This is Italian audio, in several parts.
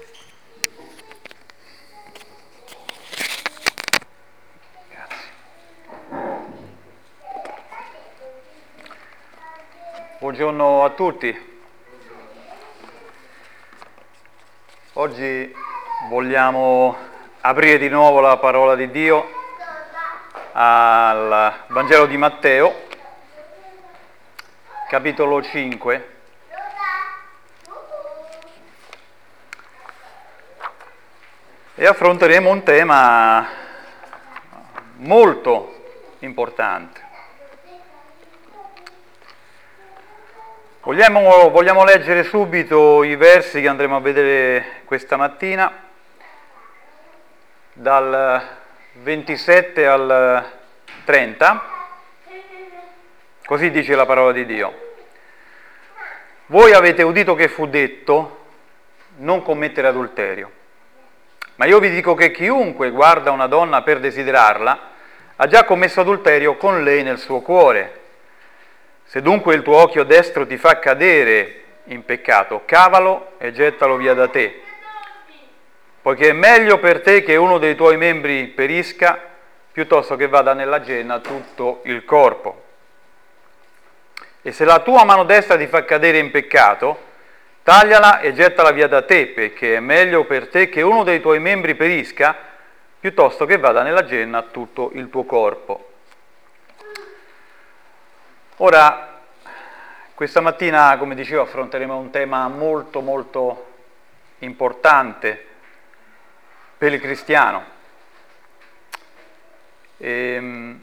Buongiorno a tutti. Oggi vogliamo aprire di nuovo la parola di Dio al Vangelo di Matteo, capitolo 5. E affronteremo un tema molto importante. Vogliamo leggere subito i versi che andremo a vedere questa mattina, dal 27 al 30, così dice la parola di Dio. Voi avete udito che fu detto, non commettere adulterio. Ma io vi dico che chiunque guarda una donna per desiderarla, ha già commesso adulterio con lei nel suo cuore. Se dunque il tuo occhio destro ti fa cadere in peccato, cavalo e gettalo via da te, poiché è meglio per te che uno dei tuoi membri perisca, piuttosto che vada nella genna tutto il corpo. E se la tua mano destra ti fa cadere in peccato, tagliala e gettala via da te, perché è meglio per te che uno dei tuoi membri perisca, piuttosto che vada nella genna tutto il tuo corpo. Ora, questa mattina, come dicevo, affronteremo un tema molto molto importante per il cristiano. E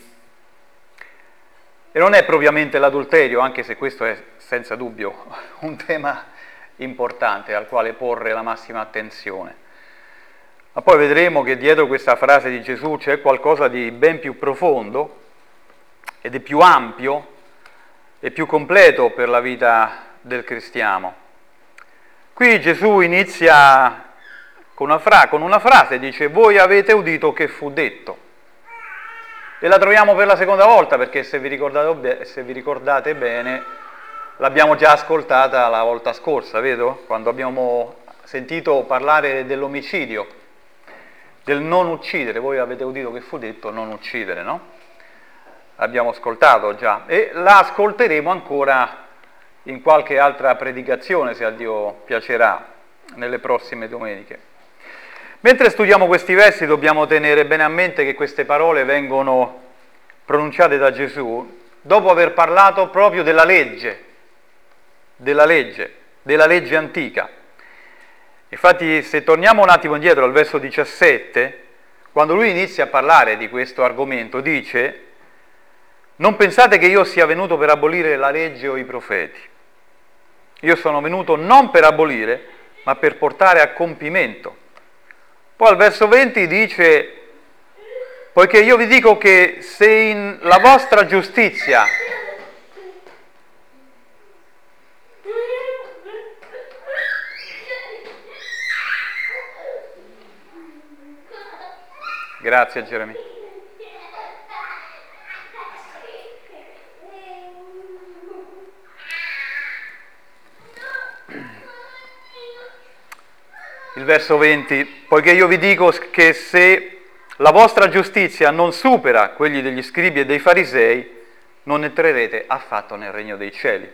non è propriamente l'adulterio, anche se questo è senza dubbio un tema importante al quale porre la massima attenzione. Ma poi vedremo che dietro questa frase di Gesù c'è qualcosa di ben più profondo ed è più ampio e più completo per la vita del cristiano. Qui Gesù inizia con una frase, dice: voi avete udito che fu detto. E la troviamo per la seconda volta, perché se vi ricordate bene, l'abbiamo già ascoltata la volta scorsa, vedo? Quando abbiamo sentito parlare dell'omicidio, del non uccidere. Voi avete udito che fu detto non uccidere, no? Abbiamo ascoltato già e la ascolteremo ancora in qualche altra predicazione, se a Dio piacerà, nelle prossime domeniche. Mentre studiamo questi versi dobbiamo tenere bene a mente che queste parole vengono pronunciate da Gesù dopo aver parlato proprio della legge antica. Infatti, se torniamo un attimo indietro al verso 17, quando lui inizia a parlare di questo argomento, dice: non pensate che io sia venuto per abolire la legge o i profeti. Io sono venuto non per abolire, ma per portare a compimento. Poi al verso 20 dice: poiché io vi dico che se in la vostra giustizia Grazie Geremi. Il verso 20, poiché io vi dico che se la vostra giustizia non supera quelli degli scribi e dei farisei, non entrerete affatto nel regno dei cieli.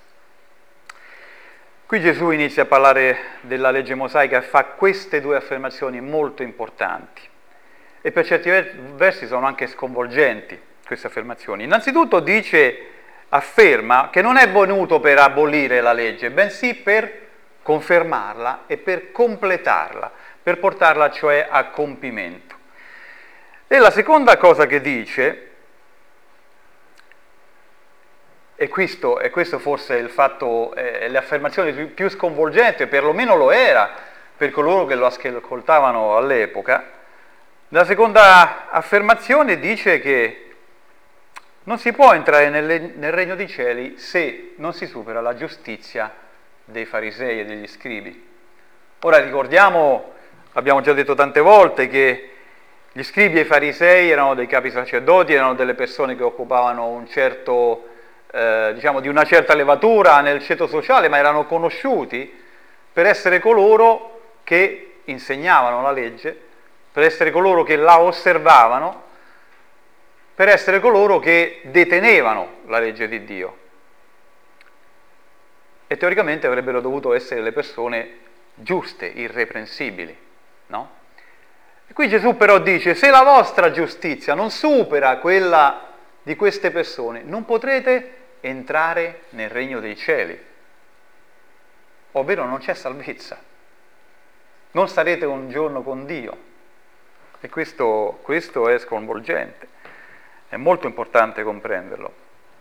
Qui Gesù inizia a parlare della legge mosaica e fa queste due affermazioni molto importanti. E per certi versi sono anche sconvolgenti queste affermazioni. Innanzitutto afferma che non è venuto per abolire la legge, bensì per confermarla e per completarla, per portarla cioè a compimento. E la seconda cosa che dice, e questo forse è il fatto, le affermazioni più sconvolgenti, perlomeno lo era per coloro che lo ascoltavano all'epoca, la seconda affermazione dice che non si può entrare nel regno dei cieli se non si supera la giustizia dei farisei e degli scribi. Ora ricordiamo, abbiamo già detto tante volte, che gli scribi e i farisei erano dei capi sacerdoti, erano delle persone che occupavano un certo, di una certa levatura nel ceto sociale, ma erano conosciuti per essere coloro che insegnavano la legge, per essere coloro che la osservavano, per essere coloro che detenevano la legge di Dio. E teoricamente avrebbero dovuto essere le persone giuste, irreprensibili, no? E qui Gesù però dice: se la vostra giustizia non supera quella di queste persone, non potrete entrare nel regno dei cieli, ovvero non c'è salvezza, non sarete un giorno con Dio. E questo è sconvolgente, è molto importante comprenderlo.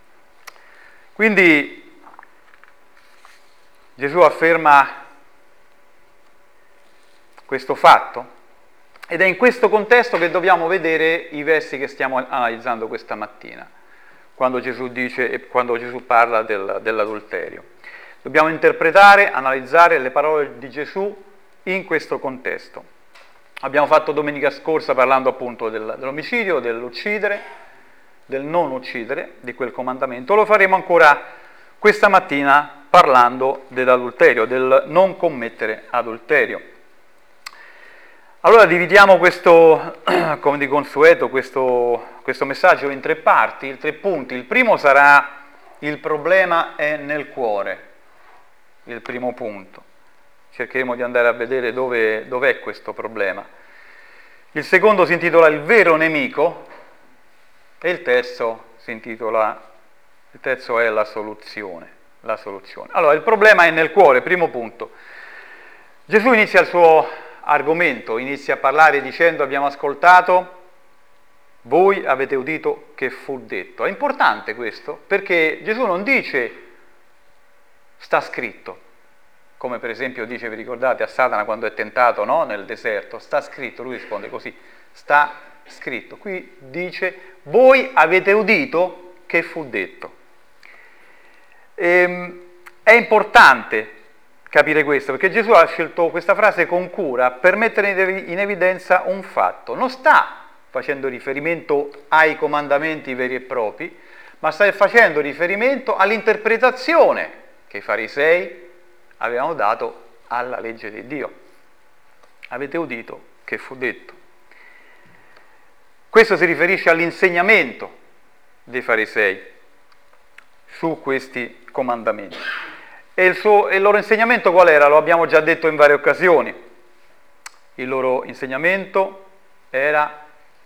Quindi Gesù afferma questo fatto, ed è in questo contesto che dobbiamo vedere i versi che stiamo analizzando questa mattina, quando Gesù parla dell'adulterio. Dobbiamo interpretare, analizzare le parole di Gesù in questo contesto. Abbiamo fatto domenica scorsa parlando appunto dell'omicidio, dell'uccidere, del non uccidere, di quel comandamento. Lo faremo ancora questa mattina parlando dell'adulterio, del non commettere adulterio. Allora dividiamo questo, come di consueto, questo messaggio in 3 parti, in 3 punti. Il primo sarà: il problema è nel cuore, il primo punto. Cercheremo di andare a vedere dov'è questo problema. Il secondo si intitola il vero nemico e il terzo è la soluzione. Allora, il problema è nel cuore, primo punto. Gesù inizia il suo argomento, inizia a parlare dicendo: abbiamo ascoltato, voi avete udito che fu detto. È importante questo, perché Gesù non dice sta scritto, come per esempio dice, vi ricordate, a Satana quando è tentato, no? Nel deserto, sta scritto, lui risponde così, sta scritto. Qui dice: voi avete udito che fu detto. È importante capire questo, perché Gesù ha scelto questa frase con cura per mettere in evidenza un fatto. Non sta facendo riferimento ai comandamenti veri e propri, ma sta facendo riferimento all'interpretazione che i farisei avevano dato alla legge di Dio. Avete udito che fu detto. Questo si riferisce all'insegnamento dei farisei su questi comandamenti. E il loro insegnamento qual era? Lo abbiamo già detto in varie occasioni. Il loro insegnamento era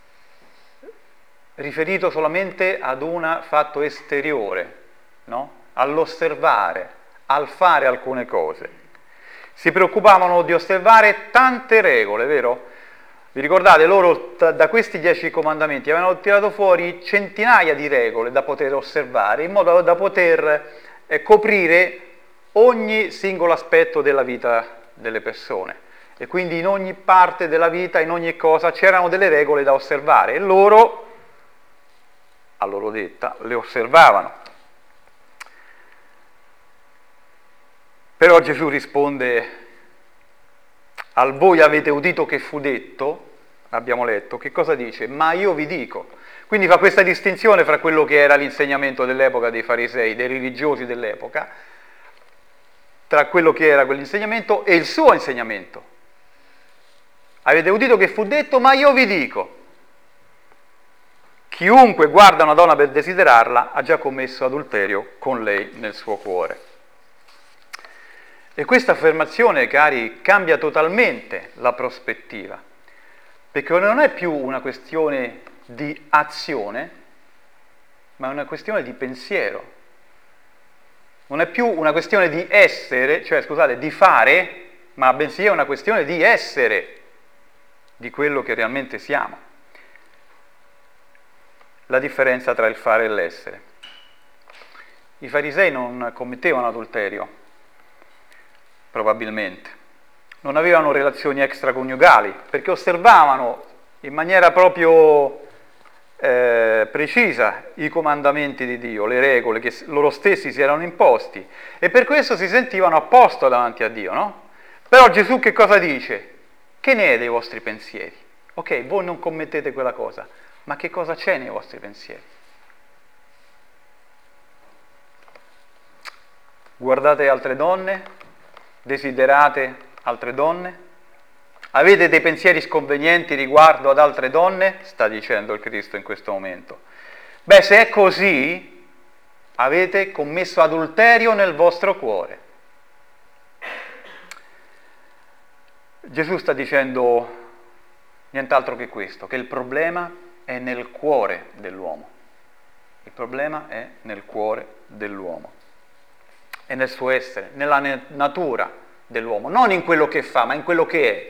riferito solamente ad un fatto esteriore, no? All'osservare, al fare alcune cose. Si preoccupavano di osservare tante regole, vero? Vi ricordate, loro da questi 10 comandamenti avevano tirato fuori centinaia di regole da poter osservare, in modo da poter coprire ogni singolo aspetto della vita delle persone. E quindi in ogni parte della vita, in ogni cosa, c'erano delle regole da osservare, e loro, a loro detta, le osservavano. Però Gesù risponde al voi avete udito che fu detto, abbiamo letto, che cosa dice? Ma io vi dico. Quindi fa questa distinzione fra quello che era l'insegnamento dell'epoca dei farisei, dei religiosi dell'epoca, tra quello che era quell'insegnamento e il suo insegnamento. Avete udito che fu detto, ma io vi dico. Chiunque guarda una donna per desiderarla ha già commesso adulterio con lei nel suo cuore. E questa affermazione, cari, cambia totalmente la prospettiva, perché non è più una questione di azione, ma è una questione di pensiero. Non è più una questione di essere, cioè scusate, di fare, ma bensì è una questione di essere, di quello che realmente siamo. La differenza tra il fare e l'essere. I farisei non commettevano adulterio, probabilmente. Non avevano relazioni extraconiugali, perché osservavano in maniera proprio precisa i comandamenti di Dio, le regole che loro stessi si erano imposti, e per questo si sentivano a posto davanti a Dio, no? Però Gesù che cosa dice? Che ne è dei vostri pensieri? Ok, voi non commettete quella cosa, ma che cosa c'è nei vostri pensieri? Guardate altre donne? Desiderate altre donne? Avete dei pensieri sconvenienti riguardo ad altre donne? Sta dicendo il Cristo in questo momento. Beh, se è così, avete commesso adulterio nel vostro cuore. Gesù sta dicendo nient'altro che questo, che il problema è nel cuore dell'uomo. Il problema è nel cuore dell'uomo, è nel suo essere, nella natura dell'uomo, non in quello che fa, ma in quello che è.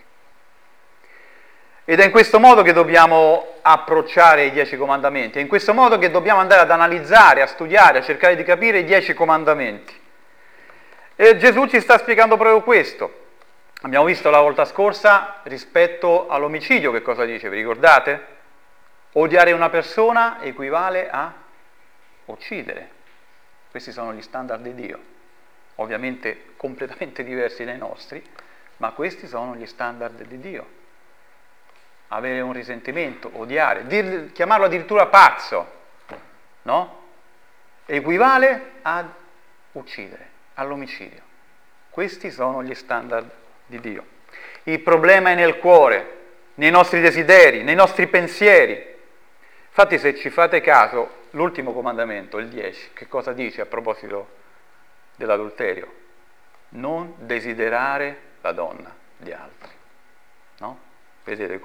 Ed è in questo modo che dobbiamo approcciare i 10 comandamenti, è in questo modo che dobbiamo andare ad analizzare, a studiare, a cercare di capire i 10 comandamenti. E Gesù ci sta spiegando proprio questo. Abbiamo visto la volta scorsa rispetto all'omicidio che cosa dice, vi ricordate? Odiare una persona equivale a uccidere. Questi sono gli standard di Dio, ovviamente completamente diversi dai nostri, ma questi sono gli standard di Dio. Avere un risentimento, odiare, chiamarlo addirittura pazzo, no? Equivale ad uccidere, all'omicidio. Questi sono gli standard di Dio. Il problema è nel cuore, nei nostri desideri, nei nostri pensieri. Infatti, se ci fate caso, l'ultimo comandamento, il 10, che cosa dice a proposito dell'adulterio? Non desiderare la donna di altri, no? Vedete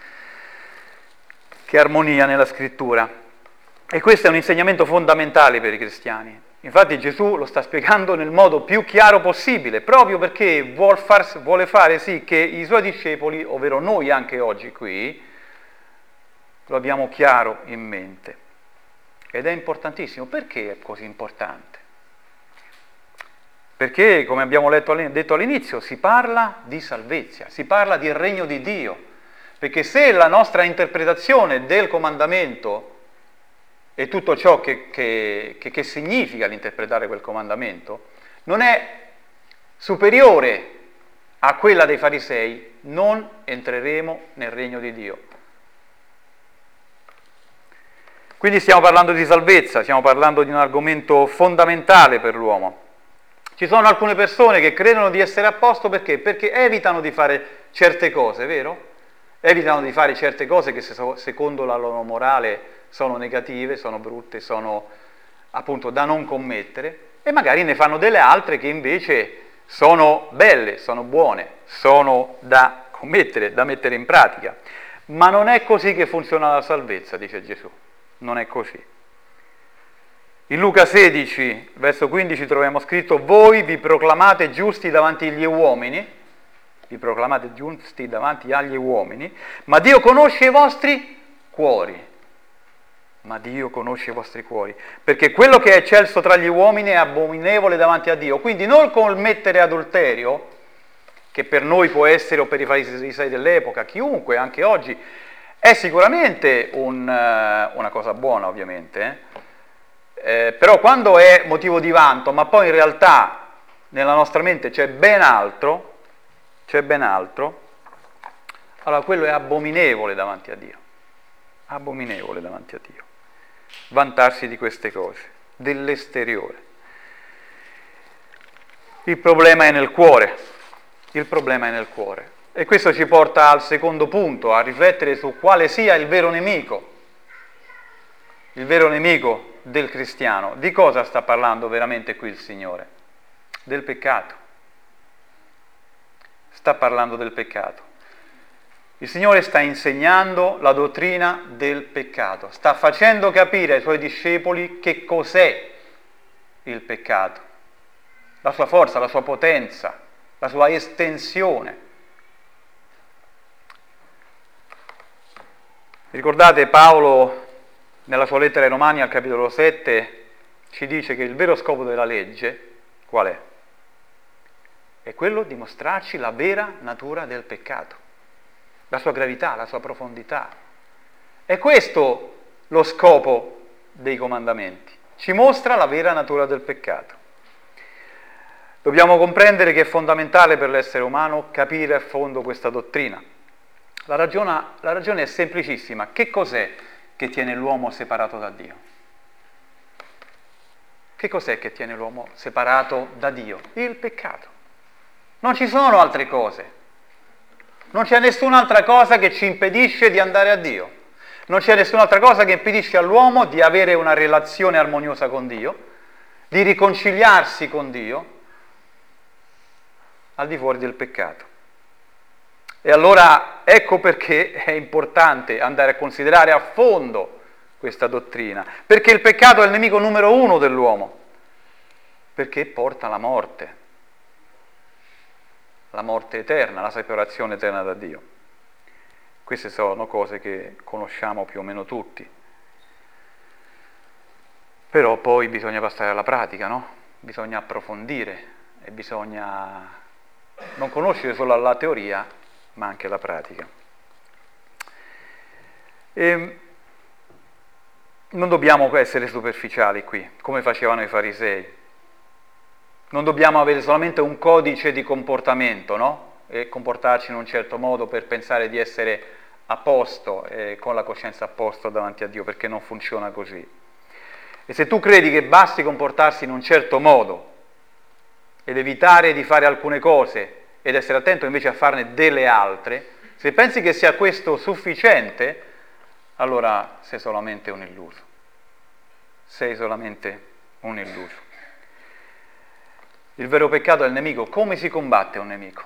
che armonia nella scrittura. E questo è un insegnamento fondamentale per i cristiani. Infatti Gesù lo sta spiegando nel modo più chiaro possibile, proprio perché vuole fare sì che i suoi discepoli, ovvero noi anche oggi qui, lo abbiamo chiaro in mente. Ed è importantissimo. Perché è così importante? Perché, come abbiamo detto all'inizio, si parla di salvezza, si parla del regno di Dio. Perché se la nostra interpretazione del comandamento e tutto ciò che significa l'interpretare quel comandamento non è superiore a quella dei farisei, non entreremo nel regno di Dio. Quindi stiamo parlando di salvezza, stiamo parlando di un argomento fondamentale per l'uomo. Ci sono alcune persone che credono di essere a posto perché? Perché evitano di fare certe cose, vero? Evitano di fare certe cose che secondo la loro morale sono negative, sono brutte, sono appunto da non commettere, e magari ne fanno delle altre che invece sono belle, sono buone, sono da commettere, da mettere in pratica. Ma non è così che funziona la salvezza, dice Gesù. Non è così. In Luca 16, verso 15 troviamo scritto: voi vi proclamate giusti davanti agli uomini, ma Dio conosce i vostri cuori. Perché quello che è eccelso tra gli uomini è abominevole davanti a Dio. Quindi non commettere adulterio, che per noi può essere, o per i farisei dell'epoca, chiunque, anche oggi, è sicuramente una cosa buona, ovviamente, però quando è motivo di vanto, ma poi in realtà nella nostra mente c'è ben altro, allora quello è abominevole davanti a Dio. Abominevole davanti a Dio. Vantarsi di queste cose, dell'esteriore. Il problema è nel cuore. E questo ci porta al secondo punto, a riflettere su quale sia il vero nemico del cristiano. Di cosa sta parlando veramente qui il Signore? Del peccato. Sta parlando del peccato. Il Signore sta insegnando la dottrina del peccato, sta facendo capire ai Suoi discepoli che cos'è il peccato, la sua forza, la sua potenza, la sua estensione. Ricordate Paolo nella sua lettera ai Romani al capitolo 7 ci dice che il vero scopo della legge qual è? È quello di mostrarci la vera natura del peccato, la sua gravità, la sua profondità. È questo lo scopo dei comandamenti. Ci mostra la vera natura del peccato. Dobbiamo comprendere che è fondamentale per l'essere umano capire a fondo questa dottrina. La ragione è semplicissima. Che cos'è che tiene l'uomo separato da Dio? Che cos'è che tiene l'uomo separato da Dio? Il peccato. Non ci sono altre cose. Non c'è nessun'altra cosa che ci impedisce di andare a Dio. Non c'è nessun'altra cosa che impedisce all'uomo di avere una relazione armoniosa con Dio, di riconciliarsi con Dio, al di fuori del peccato. E allora ecco perché è importante andare a considerare a fondo questa dottrina, perché il peccato è il nemico numero uno dell'uomo, perché porta alla morte eterna, la separazione eterna da Dio. Queste sono cose che conosciamo più o meno tutti. Però poi bisogna passare alla pratica, no? Bisogna approfondire e bisogna non conoscere solo la teoria, ma anche la pratica. E non dobbiamo essere superficiali qui, come facevano i farisei. Non dobbiamo avere solamente un codice di comportamento, no? E comportarci in un certo modo per pensare di essere a posto, con la coscienza a posto davanti a Dio, perché non funziona così. E se tu credi che basti comportarsi in un certo modo ed evitare di fare alcune cose ed essere attento invece a farne delle altre, se pensi che sia questo sufficiente, allora sei solamente un illuso. Sei solamente un illuso. Il vero peccato è il nemico. Come si combatte un nemico?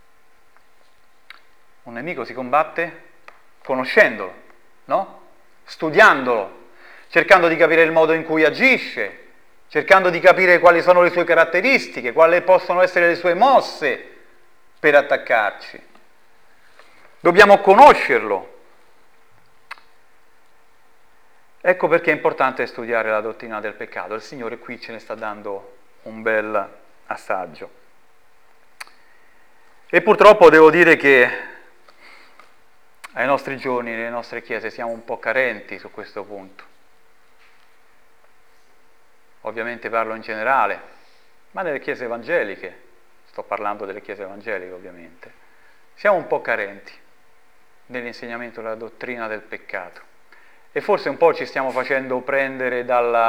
Un nemico si combatte conoscendolo, no? Studiandolo, cercando di capire il modo in cui agisce, cercando di capire quali sono le sue caratteristiche, quali possono essere le sue mosse per attaccarci. Dobbiamo conoscerlo. Ecco perché è importante studiare la dottrina del peccato. Il Signore qui ce ne sta dando un bel assaggio. E purtroppo devo dire che ai nostri giorni, nelle nostre chiese, siamo un po' carenti su questo punto. Ovviamente parlo in generale, ma nelle chiese evangeliche, sto parlando delle chiese evangeliche ovviamente, siamo un po' carenti nell'insegnamento della dottrina del peccato. E forse un po' ci stiamo facendo prendere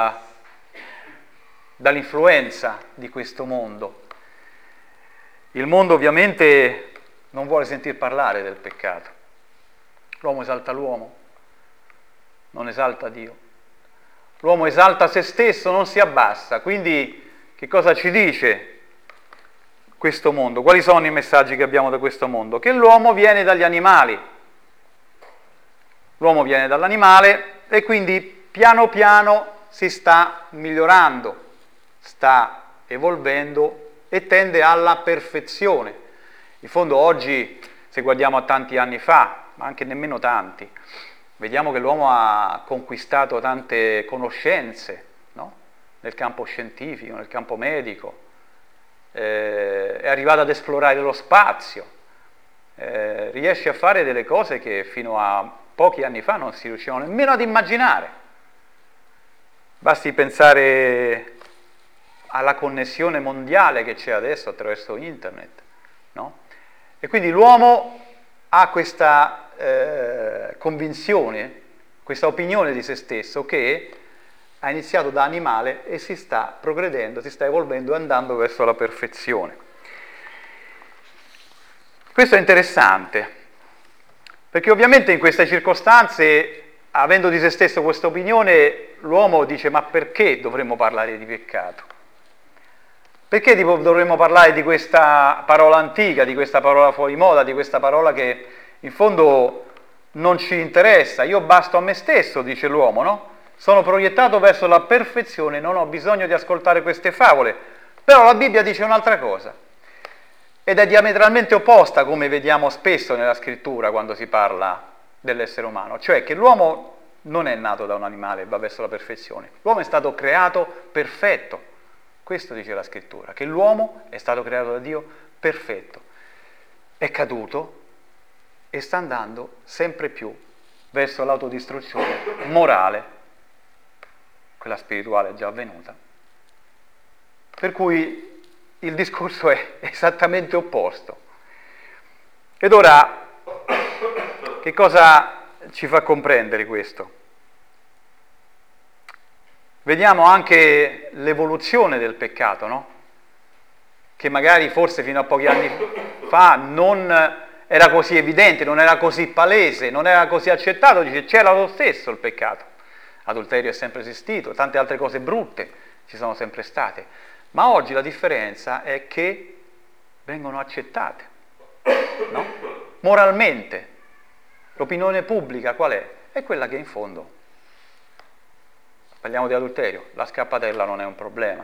dall'influenza di questo mondo. Il mondo ovviamente non vuole sentir parlare del peccato. L'uomo esalta l'uomo, non esalta Dio. L'uomo esalta se stesso, non si abbassa. Quindi che cosa ci dice questo mondo? Quali sono i messaggi che abbiamo da questo mondo? Che l'uomo viene dagli animali. L'uomo viene dall'animale e quindi piano piano si sta migliorando, sta evolvendo e tende alla perfezione. In fondo oggi, se guardiamo a tanti anni fa, ma anche nemmeno tanti, vediamo che l'uomo ha conquistato tante conoscenze, no? Nel campo scientifico, nel campo medico, è arrivato ad esplorare lo spazio, riesce a fare delle cose che fino a pochi anni fa non si riuscivano nemmeno ad immaginare. Basti pensare alla connessione mondiale che c'è adesso attraverso internet, no? E quindi l'uomo ha questa convinzione, questa opinione di se stesso che ha iniziato da animale e si sta progredendo, si sta evolvendo e andando verso la perfezione. Questo è interessante, perché ovviamente in queste circostanze, avendo di se stesso questa opinione, l'uomo dice: ma perché dovremmo parlare di peccato? Perché dovremmo parlare di questa parola antica, di questa parola fuori moda, di questa parola che in fondo non ci interessa? Io basto a me stesso, dice l'uomo, no? Sono proiettato verso la perfezione, non ho bisogno di ascoltare queste favole. Però la Bibbia dice un'altra cosa, ed è diametralmente opposta, come vediamo spesso nella scrittura quando si parla dell'essere umano, cioè che l'uomo non è nato da un animale e va verso la perfezione. L'uomo è stato creato perfetto. Questo dice la scrittura, che l'uomo è stato creato da Dio perfetto. È caduto e sta andando sempre più verso l'autodistruzione morale, quella spirituale è già avvenuta. Per cui il discorso è esattamente opposto. Ed ora, che cosa ci fa comprendere questo? Vediamo anche l'evoluzione del peccato, no? Che magari forse fino a pochi anni fa non era così evidente, non era così palese, non era così accettato, dice c'era lo stesso il peccato. Adulterio è sempre esistito, tante altre cose brutte ci sono sempre state, ma oggi la differenza è che vengono accettate, no? Moralmente. L'opinione pubblica qual è? È quella che in fondo, parliamo di adulterio, la scappatella non è un problema,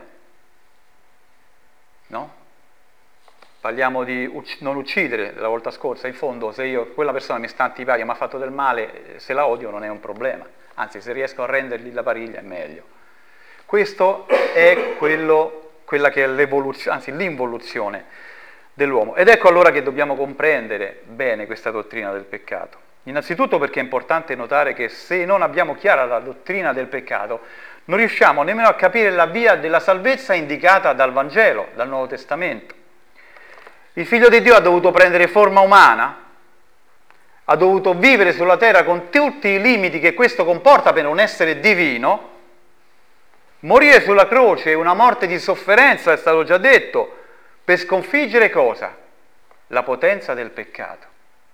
no? Parliamo di non uccidere, la volta scorsa, in fondo se quella persona mi sta antipatica, mi ha fatto del male, se la odio non è un problema, anzi se riesco a rendergli la pariglia è meglio. Questo è quella che è l'evoluzione, anzi l'involuzione dell'uomo. Ed ecco allora che dobbiamo comprendere bene questa dottrina del peccato. Innanzitutto perché è importante notare che se non abbiamo chiara la dottrina del peccato, non riusciamo nemmeno a capire la via della salvezza indicata dal Vangelo, dal Nuovo Testamento. Il Figlio di Dio ha dovuto prendere forma umana, ha dovuto vivere sulla terra con tutti i limiti che questo comporta per un essere divino, morire sulla croce, una morte di sofferenza, è stato già detto, per sconfiggere cosa? La potenza del peccato.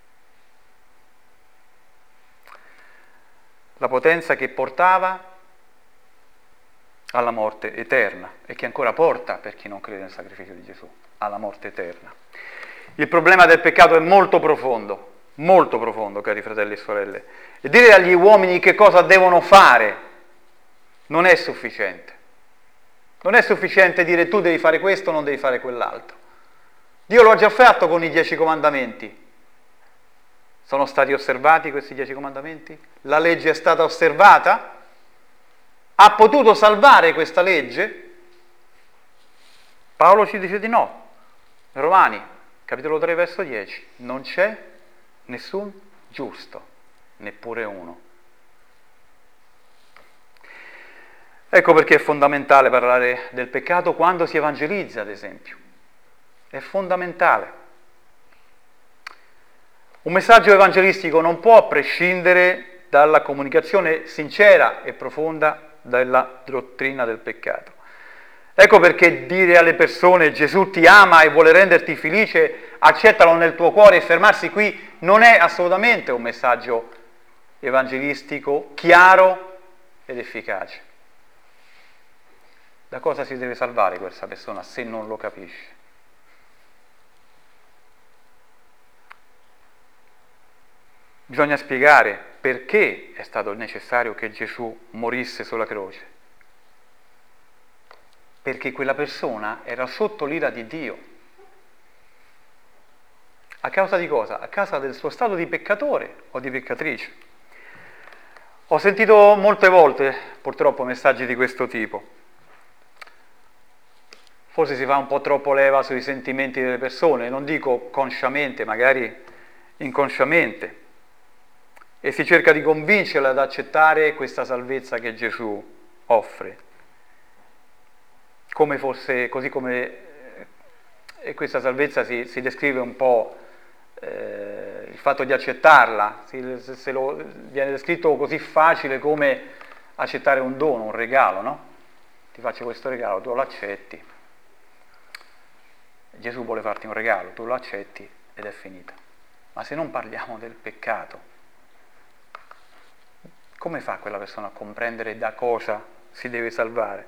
La potenza che portava alla morte eterna e che ancora porta, per chi non crede nel sacrificio di Gesù, alla morte eterna. Il problema del peccato è molto profondo, cari fratelli e sorelle. E dire agli uomini che cosa devono fare non è sufficiente. Non è sufficiente dire tu devi fare questo, non devi fare quell'altro. Dio lo ha già fatto con i 10 comandamenti. Sono stati osservati questi 10 comandamenti? La legge è stata osservata? Ha potuto salvare questa legge? Paolo ci dice di no. Romani, capitolo 3, verso 10. Non c'è nessun giusto, neppure uno. Ecco perché è fondamentale parlare del peccato quando si evangelizza, ad esempio. È fondamentale. Un messaggio evangelistico non può prescindere dalla comunicazione sincera e profonda della dottrina del peccato. Ecco perché dire alle persone Gesù ti ama e vuole renderti felice, accettalo nel tuo cuore e fermarsi qui, non è assolutamente un messaggio evangelistico chiaro ed efficace. Da cosa si deve salvare questa persona se non lo capisce? Bisogna spiegare perché è stato necessario che Gesù morisse sulla croce. Perché quella persona era sotto l'ira di Dio. A causa di cosa? A causa del suo stato di peccatore o di peccatrice. Ho sentito molte volte, purtroppo, messaggi di questo tipo. Forse si fa un po' troppo leva sui sentimenti delle persone, non dico consciamente, magari inconsciamente, e si cerca di convincerle ad accettare questa salvezza che Gesù offre, come fosse, così come e questa salvezza si descrive un po' il fatto di accettarla, viene descritto così facile come accettare un dono, un regalo, no? Ti faccio questo regalo, tu lo accetti. Gesù vuole farti un regalo, tu lo accetti ed è finita. Ma se non parliamo del peccato, come fa quella persona a comprendere da cosa si deve salvare?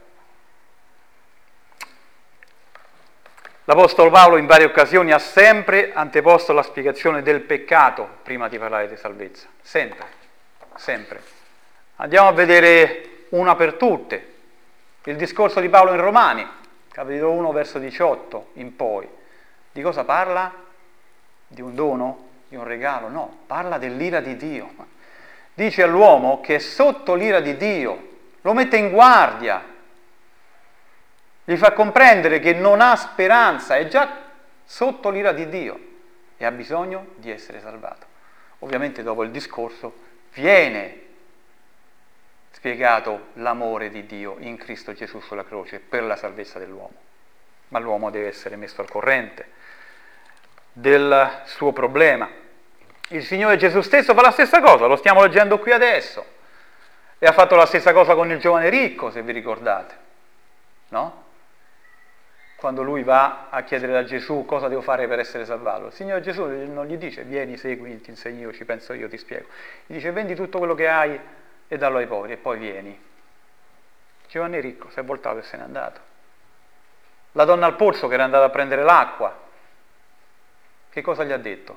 L'Apostolo Paolo in varie occasioni ha sempre anteposto la spiegazione del peccato prima di parlare di salvezza. Sempre, sempre. Andiamo a vedere una per tutte. Il discorso di Paolo in Romani, capitolo 1, verso 18 in poi. Di cosa parla? Di un dono? Di un regalo? No, parla dell'ira di Dio. Dice all'uomo che è sotto l'ira di Dio, lo mette in guardia, gli fa comprendere che non ha speranza, è già sotto l'ira di Dio e ha bisogno di essere salvato. Ovviamente dopo il discorso viene spiegato l'amore di Dio in Cristo Gesù sulla croce per la salvezza dell'uomo, ma l'uomo deve essere messo al corrente del suo problema. Il Signore Gesù stesso fa la stessa cosa, lo stiamo leggendo qui adesso, e ha fatto la stessa cosa con il giovane ricco, se vi ricordate, no? quando lui va a chiedere a Gesù cosa devo fare per essere salvato. Il Signore Gesù non gli dice vieni, seguimi, ti insegno io, ci penso io, ti spiego. Gli dice vendi tutto quello che hai e dallo ai poveri e poi vieni. Giovanni ricco si è voltato e se n'è andato. La donna al pozzo che era andata a prendere l'acqua, che cosa gli ha detto?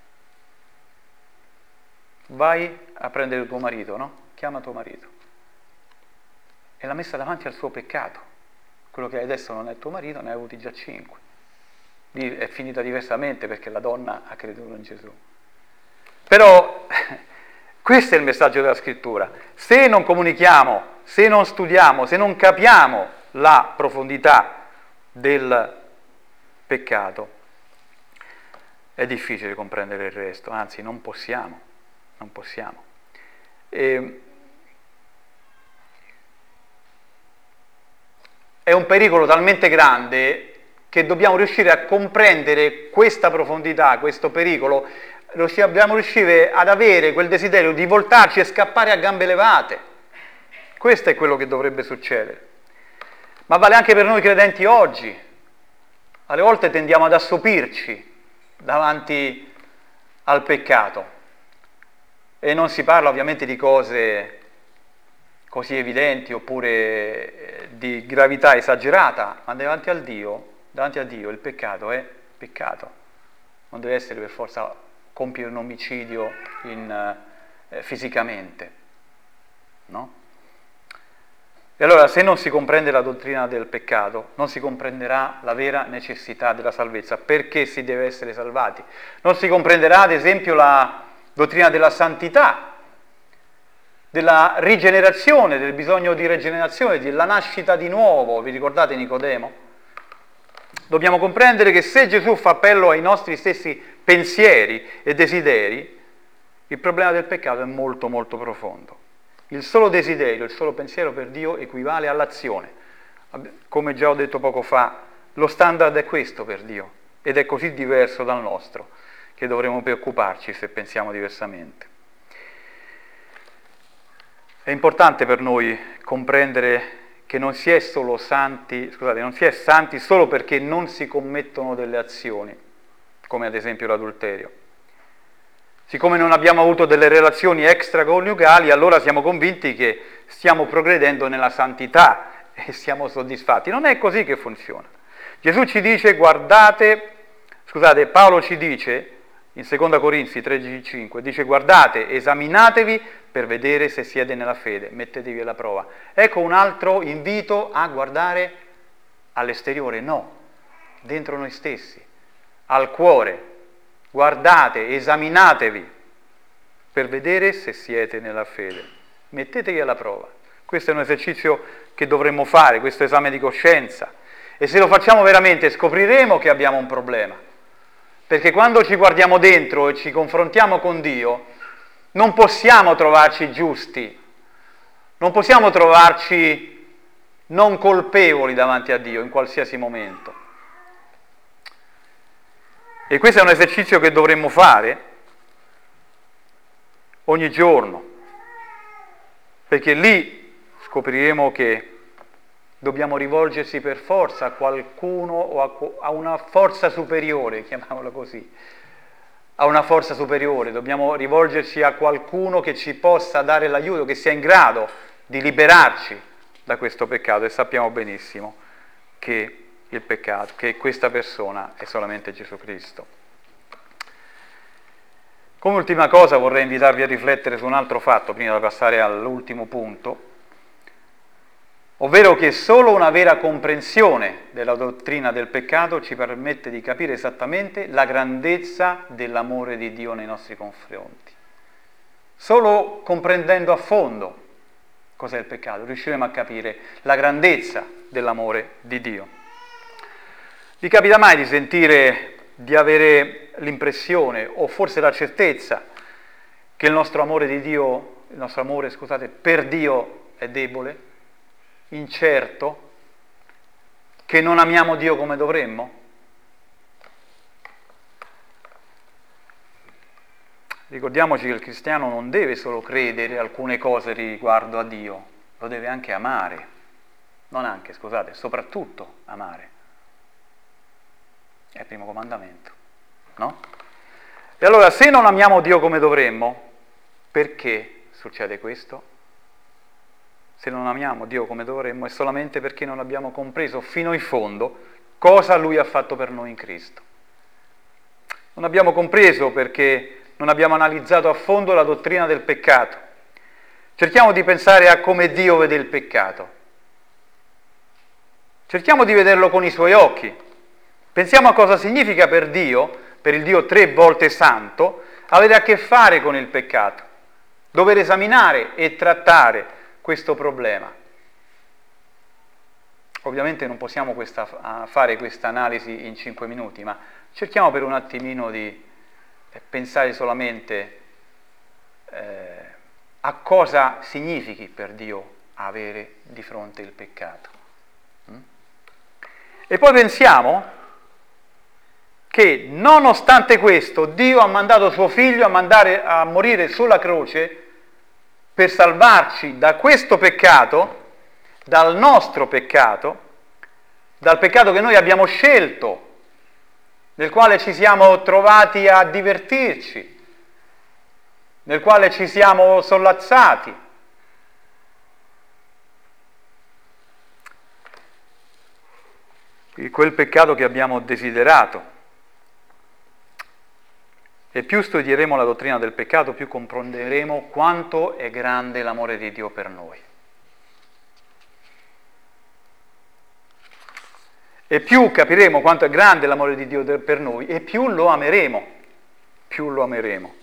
Vai a prendere tuo marito, no? Chiama tuo marito. E l'ha messa davanti al suo peccato. Quello che hai adesso non è tuo marito, ne hai avuti già 5. Lì è finita diversamente perché la donna ha creduto in Gesù. Però questo è il messaggio della Scrittura. Se non comunichiamo, se non studiamo, se non capiamo la profondità del peccato, è difficile comprendere il resto, anzi non possiamo. È un pericolo talmente grande che dobbiamo riuscire a comprendere questa profondità, questo pericolo, dobbiamo riuscire ad avere quel desiderio di voltarci e scappare a gambe levate. Questo è quello che dovrebbe succedere. Ma vale anche per noi credenti oggi. Alle volte tendiamo ad assopirci davanti al peccato. E non si parla ovviamente di cose così evidenti oppure di gravità esagerata, ma davanti a Dio il peccato è peccato. Non deve essere per forza compiere un omicidio fisicamente, no? E allora se non si comprende la dottrina del peccato, non si comprenderà la vera necessità della salvezza, perché si deve essere salvati. Non si comprenderà ad esempio la dottrina della santità, della rigenerazione, del bisogno di rigenerazione, della nascita di nuovo. Vi ricordate Nicodemo? Dobbiamo comprendere che se Gesù fa appello ai nostri stessi pensieri e desideri, il problema del peccato è molto molto profondo. Il solo desiderio, il solo pensiero per Dio equivale all'azione. Come già ho detto poco fa, lo standard è questo per Dio ed è così diverso dal nostro che dovremo preoccuparci se pensiamo diversamente. È importante per noi comprendere che non si è santi solo perché non si commettono delle azioni, come ad esempio l'adulterio. Siccome non abbiamo avuto delle relazioni extraconiugali, allora siamo convinti che stiamo progredendo nella santità e siamo soddisfatti. Non è così che funziona. Gesù ci dice, Paolo ci dice, in 2 Corinzi 13,5, dice guardate, esaminatevi per vedere se siete nella fede, mettetevi alla prova. Ecco un altro invito a guardare all'esteriore, no, dentro noi stessi, al cuore. Guardate, esaminatevi per vedere se siete nella fede. Mettetevi alla prova. Questo è un esercizio che dovremmo fare, questo esame di coscienza. E se lo facciamo veramente scopriremo che abbiamo un problema. Perché quando ci guardiamo dentro e ci confrontiamo con Dio, non possiamo trovarci giusti, non possiamo trovarci non colpevoli davanti a Dio in qualsiasi momento. E questo è un esercizio che dovremmo fare ogni giorno, perché lì scopriremo che dobbiamo rivolgersi per forza a qualcuno o a una forza superiore, chiamiamola così, a una forza superiore, dobbiamo rivolgerci a qualcuno che ci possa dare l'aiuto, che sia in grado di liberarci da questo peccato, e sappiamo benissimo che il peccato, che questa persona è solamente Gesù Cristo. Come ultima cosa vorrei invitarvi a riflettere su un altro fatto prima di passare all'ultimo punto, ovvero che solo una vera comprensione della dottrina del peccato ci permette di capire esattamente la grandezza dell'amore di Dio nei nostri confronti. Solo comprendendo a fondo cos'è il peccato riusciremo a capire la grandezza dell'amore di Dio. Vi capita mai di sentire, di avere l'impressione o forse la certezza che il nostro amore per Dio è debole, incerto, che non amiamo Dio come dovremmo? Ricordiamoci che il cristiano non deve solo credere alcune cose riguardo a Dio, lo deve anche amare, soprattutto amare. È il primo comandamento, no? E allora, se non amiamo Dio come dovremmo, perché succede questo? Se non amiamo Dio come dovremmo è solamente perché non abbiamo compreso fino in fondo cosa Lui ha fatto per noi in Cristo. Non abbiamo compreso perché non abbiamo analizzato a fondo la dottrina del peccato. Cerchiamo di pensare a come Dio vede il peccato. Cerchiamo di vederlo con i Suoi occhi. Pensiamo a cosa significa per Dio, per il Dio 3 volte santo, avere a che fare con il peccato, dover esaminare e trattare questo problema. Ovviamente non possiamo fare questa analisi in 5 minuti, ma cerchiamo per un attimino di pensare solamente a cosa significhi per Dio avere di fronte il peccato. E poi pensiamo che nonostante questo Dio ha mandato suo figlio a morire sulla croce per salvarci da questo peccato, dal nostro peccato, dal peccato che noi abbiamo scelto, nel quale ci siamo trovati a divertirci, nel quale ci siamo sollazzati. Quel peccato che abbiamo desiderato. E più studieremo la dottrina del peccato, più comprenderemo quanto è grande l'amore di Dio per noi. E più capiremo quanto è grande l'amore di Dio per noi, e più lo ameremo. Più lo ameremo.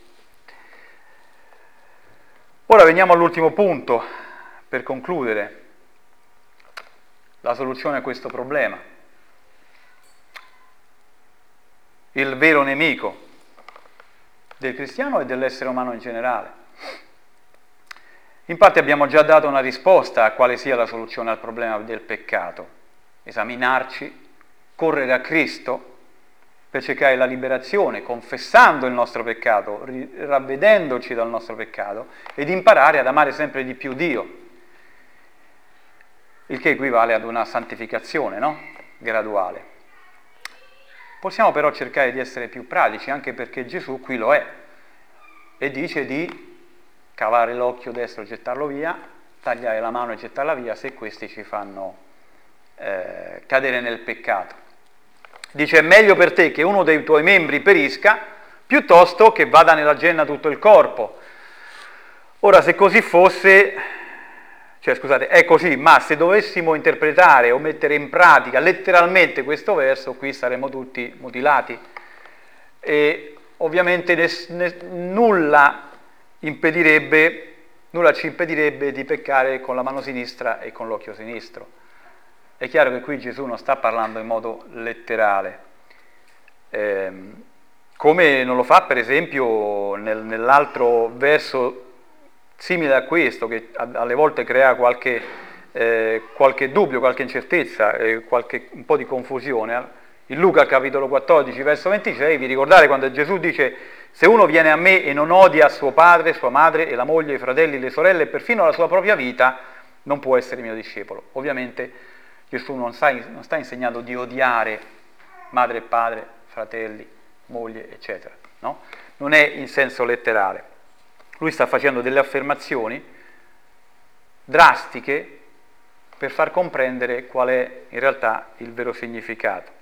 Ora veniamo all'ultimo punto, per concludere, la soluzione a questo problema. Il vero nemico del cristiano e dell'essere umano in generale. In parte abbiamo già dato una risposta a quale sia la soluzione al problema del peccato: esaminarci, correre a Cristo per cercare la liberazione, confessando il nostro peccato, ravvedendoci dal nostro peccato ed imparare ad amare sempre di più Dio, il che equivale ad una santificazione, no? Graduale. Possiamo però cercare di essere più pratici, anche perché Gesù qui lo è, e dice di cavare l'occhio destro e gettarlo via, tagliare la mano e gettarla via se questi ci fanno cadere nel peccato. Dice: è meglio per te che uno dei tuoi membri perisca, piuttosto che vada nella genna tutto il corpo. Ora, se così fosse, è così, ma se dovessimo interpretare o mettere in pratica letteralmente questo verso, qui saremmo tutti mutilati. E ovviamente nulla ci impedirebbe di peccare con la mano sinistra e con l'occhio sinistro. È chiaro che qui Gesù non sta parlando in modo letterale, come non lo fa per esempio nell'altro verso simile a questo, che alle volte crea qualche dubbio, qualche incertezza, un po' di confusione. In Luca capitolo 14 verso 26 vi ricordate quando Gesù dice: se uno viene a me e non odia suo padre, sua madre e la moglie, i fratelli, le sorelle e perfino la sua propria vita, non può essere mio discepolo. Ovviamente Gesù non sta insegnando di odiare madre e padre, fratelli, moglie, eccetera, no? Non è in senso letterale. Lui sta facendo delle affermazioni drastiche per far comprendere qual è in realtà il vero significato.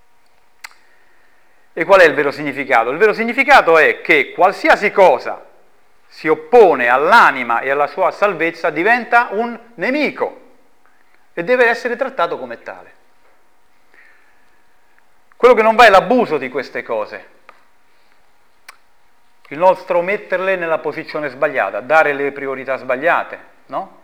E qual è il vero significato? Il vero significato è che qualsiasi cosa si oppone all'anima e alla sua salvezza diventa un nemico e deve essere trattato come tale. Quello che non va è l'abuso di queste cose, il nostro metterle nella posizione sbagliata, dare le priorità sbagliate, no?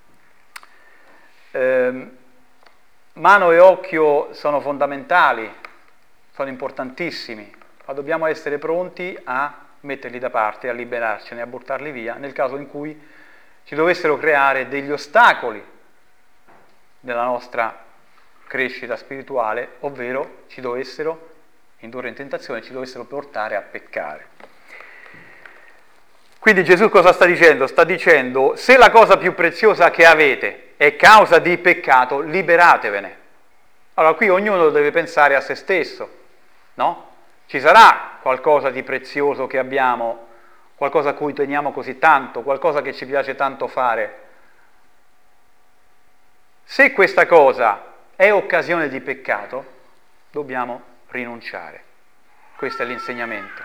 Mano e occhio sono fondamentali, sono importantissimi, ma dobbiamo essere pronti a metterli da parte, a liberarcene, a buttarli via, nel caso in cui ci dovessero creare degli ostacoli nella nostra crescita spirituale, ovvero ci dovessero indurre in tentazione, ci dovessero portare a peccare. Quindi Gesù cosa sta dicendo? Sta dicendo: se la cosa più preziosa che avete è causa di peccato, liberatevene. Allora qui ognuno deve pensare a se stesso. no? Ci sarà qualcosa di prezioso che abbiamo, qualcosa a cui teniamo così tanto, qualcosa che ci piace tanto fare. Se questa cosa è occasione di peccato, dobbiamo rinunciare. Questo è l'insegnamento.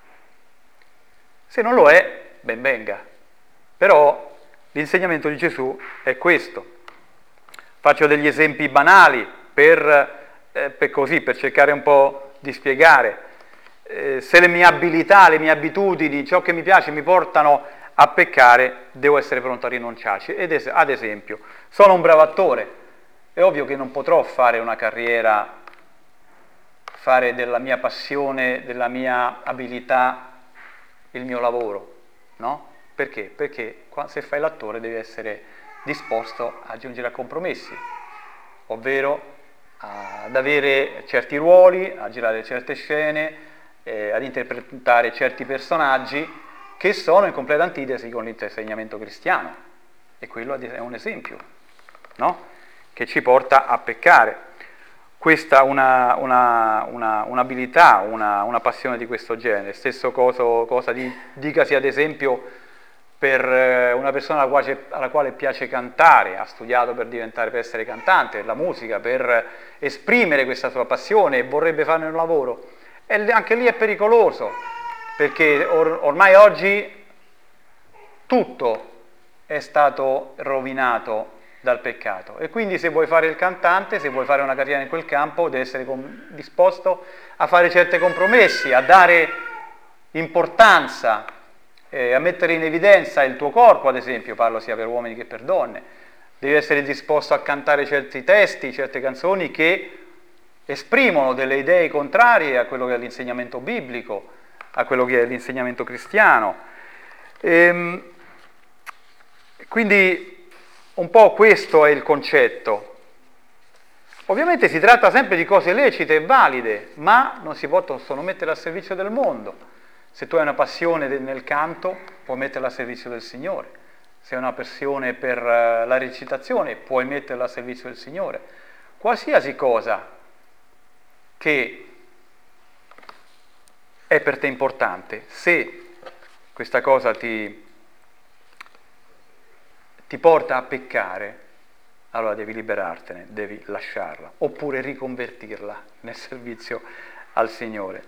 Se non lo è, ben venga. Però l'insegnamento di Gesù è questo. Faccio degli esempi banali per cercare un po' di spiegare. Se le mie abilità, le mie abitudini, ciò che mi piace mi portano a peccare, devo essere pronto a rinunciarci. Ad esempio, sono un bravo attore, è ovvio che non potrò fare una carriera, fare della mia passione, della mia abilità il mio lavoro, no? Perché? Perché se fai l'attore devi essere disposto a giungere a compromessi, ovvero ad avere certi ruoli, a girare certe scene, ad interpretare certi personaggi che sono in completa antitesi con l'insegnamento cristiano. E quello è un esempio, no? Che ci porta a peccare. Questa un'abilità, una passione di questo genere. Stesso cosa dicasi ad esempio per una persona alla quale piace cantare, ha studiato per essere cantante, per la musica, per esprimere questa sua passione e vorrebbe farne un lavoro. E anche lì è pericoloso, perché ormai oggi tutto è stato rovinato dal peccato, e quindi se vuoi fare il cantante, se vuoi fare una carriera in quel campo, devi essere disposto a fare certi compromessi, a dare importanza, a mettere in evidenza il tuo corpo, ad esempio, parlo sia per uomini che per donne. Devi essere disposto a cantare certi testi, certe canzoni che esprimono delle idee contrarie a quello che è l'insegnamento biblico, a quello che è l'insegnamento cristiano. Quindi un po' questo è il concetto. Ovviamente si tratta sempre di cose lecite e valide, ma non si possono mettere al servizio del mondo. Se tu hai una passione nel canto, puoi metterla al servizio del Signore. Se hai una passione per la recitazione, puoi metterla al servizio del Signore. Qualsiasi cosa che è per te importante, se questa cosa ti porta a peccare, allora devi liberartene, devi lasciarla, oppure riconvertirla nel servizio al Signore.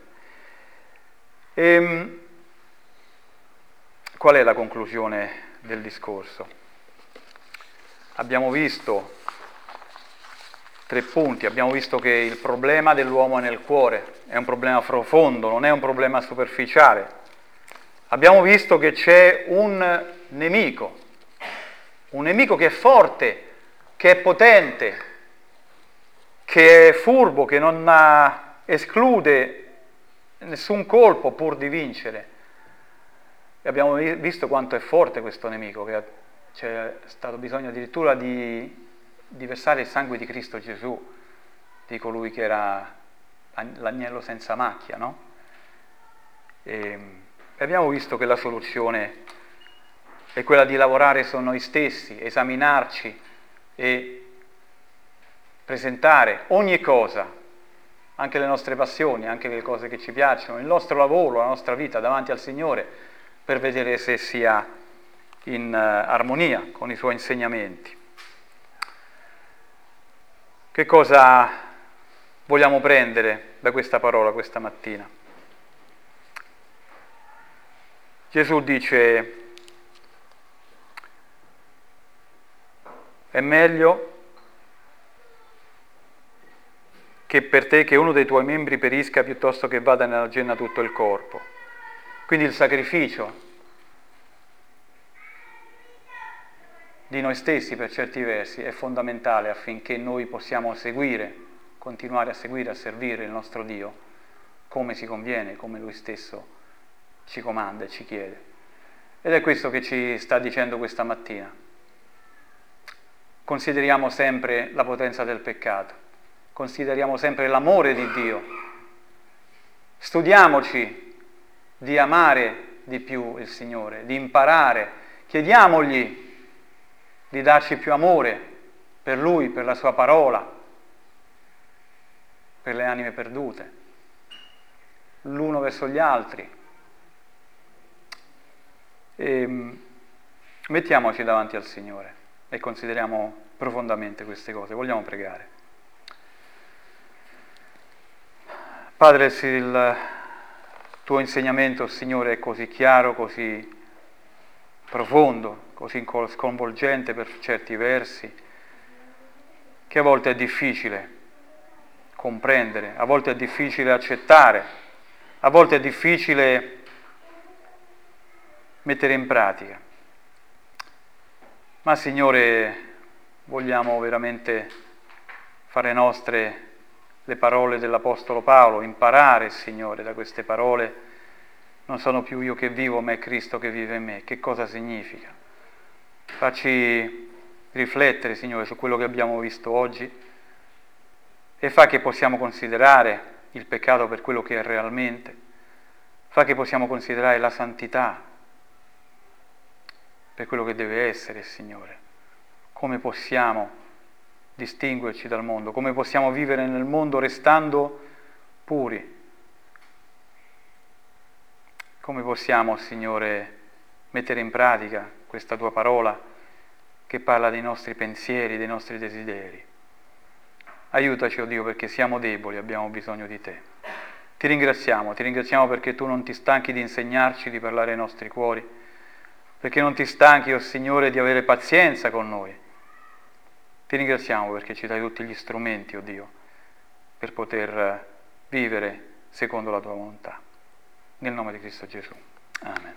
Qual è la conclusione del discorso? Abbiamo visto 3 punti, abbiamo visto che il problema dell'uomo è nel cuore, è un problema profondo, non è un problema superficiale. Abbiamo visto che c'è un nemico che è forte, che è potente, che è furbo, che non esclude nessun colpo pur di vincere. E abbiamo visto quanto è forte questo nemico, che c'è stato bisogno addirittura di versare il sangue di Cristo Gesù, di colui che era l'agnello senza macchia, no? E abbiamo visto che la soluzione è quella di lavorare su noi stessi, esaminarci e presentare ogni cosa, anche le nostre passioni, anche le cose che ci piacciono, il nostro lavoro, la nostra vita davanti al Signore, per vedere se sia in armonia con i Suoi insegnamenti. Che cosa vogliamo prendere da questa parola questa mattina? Gesù dice: è meglio che per te che uno dei tuoi membri perisca piuttosto che vada nella genna tutto il corpo. Quindi il sacrificio di noi stessi per certi versi è fondamentale affinché noi possiamo continuare a seguire, a servire il nostro Dio come si conviene, come Lui stesso ci comanda e ci chiede. Ed è questo che ci sta dicendo questa mattina. Consideriamo sempre la potenza del peccato, consideriamo sempre l'amore di Dio, studiamoci di amare di più il Signore, di imparare, chiediamogli di darci più amore per Lui, per la Sua parola, per le anime perdute. l'uno verso gli altri. E mettiamoci davanti al Signore e consideriamo profondamente queste cose. Vogliamo pregare. Padre, se il tuo insegnamento, Signore, è così chiaro, così profondo, così sconvolgente per certi versi, che a volte è difficile comprendere, a volte è difficile accettare, a volte è difficile mettere in pratica. Ma Signore, vogliamo veramente fare nostre le parole dell'Apostolo Paolo, imparare, Signore, da queste parole. Non sono più io che vivo, ma è Cristo che vive in me. Che cosa significa? Facci riflettere, Signore, su quello che abbiamo visto oggi e fa che possiamo considerare il peccato per quello che è realmente, fa che possiamo considerare la santità per quello che deve essere, Signore. Come possiamo distinguerci dal mondo, come possiamo vivere nel mondo restando puri. Come possiamo, Signore, mettere in pratica questa tua parola che parla dei nostri pensieri, dei nostri desideri. Aiutaci, oh Dio, perché siamo deboli, abbiamo bisogno di Te. Ti ringraziamo perché Tu non ti stanchi di insegnarci, di parlare ai nostri cuori, perché non ti stanchi, oh Signore, di avere pazienza con noi. Ti ringraziamo perché ci dai tutti gli strumenti, oh Dio, per poter vivere secondo la Tua volontà. Nel nome di Cristo Gesù. Amen.